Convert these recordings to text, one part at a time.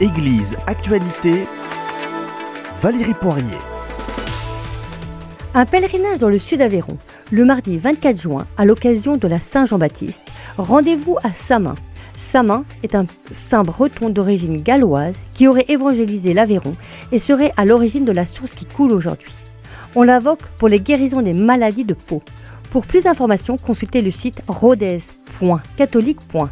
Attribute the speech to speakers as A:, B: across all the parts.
A: Église Actualité, Valérie Poirier.
B: Un pèlerinage dans le sud Aveyron, le mardi 24 juin, à l'occasion de la Saint-Jean-Baptiste. Rendez-vous à Samin. Samin est un saint breton d'origine galloise qui aurait évangélisé l'Aveyron et serait à l'origine de la source qui coule aujourd'hui. On l'invoque pour les guérisons des maladies de peau. Pour plus d'informations, consultez le site rodez.catholique.fr.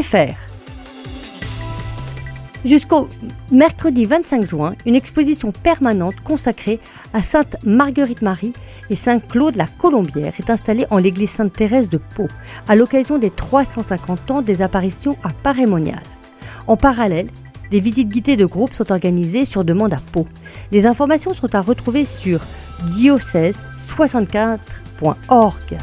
B: Jusqu'au mercredi 25 juin, une exposition permanente consacrée à Sainte Marguerite-Marie et Saint Claude la Colombière est installée en l'église Sainte-Thérèse de Pau, à l'occasion des 350 ans des apparitions à Paray-Monial. En parallèle, des visites guidées de groupe sont organisées sur demande à Pau. Les informations sont à retrouver sur diocèse64.org.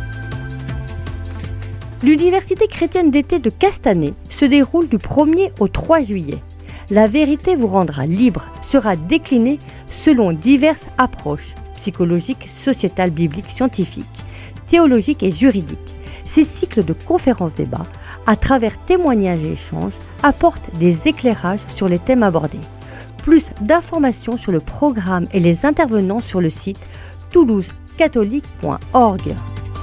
B: L'Université chrétienne d'été de Castanet se déroule du 1er au 3 juillet. La vérité vous rendra libre sera déclinée selon diverses approches psychologiques, sociétales, bibliques, scientifiques, théologiques et juridiques. Ces cycles de conférences-débats, à travers témoignages et échanges, apportent des éclairages sur les thèmes abordés. Plus d'informations sur le programme et les intervenants sur le site toulousecatholique.org.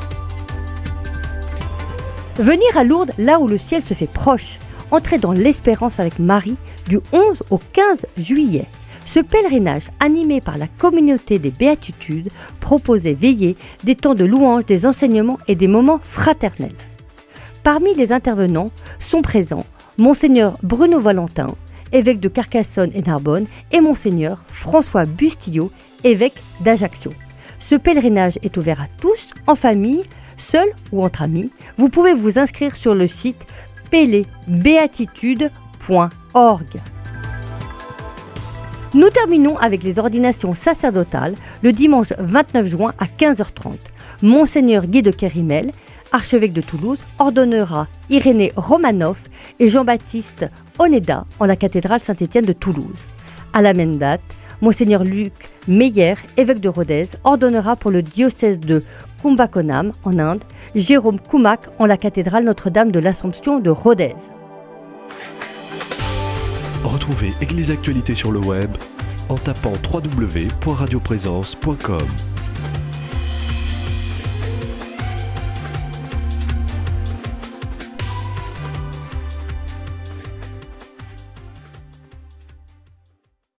B: Venir à Lourdes, là où le ciel se fait proche. Entrez dans l'espérance avec Marie du 11 au 15 juillet. Ce pèlerinage, animé par la communauté des Béatitudes, propose des veillées, des temps de louange, des enseignements et des moments fraternels. Parmi les intervenants sont présents Monseigneur Bruno Valentin, évêque de Carcassonne et Narbonne, et Monseigneur François Bustillo, évêque d'Ajaccio. Ce pèlerinage est ouvert à tous, en famille, seul ou entre amis. Vous pouvez vous inscrire sur le site pelebéatitude.org. Nous terminons avec les ordinations sacerdotales le dimanche 29 juin à 15h30. Monseigneur Guy de Kérimel, archevêque de Toulouse, ordonnera Irénée Romanoff et Jean-Baptiste Oneda en la cathédrale Saint-Étienne de Toulouse. À la même date, Monseigneur Luc Meyer, évêque de Rodez, ordonnera pour le diocèse de Kumbakonam en Inde, Jérôme Koumak en la cathédrale Notre-Dame de l'Assomption de Rodez.
A: Retrouvez Église Actualité sur le web en tapant www.radioprésence.com.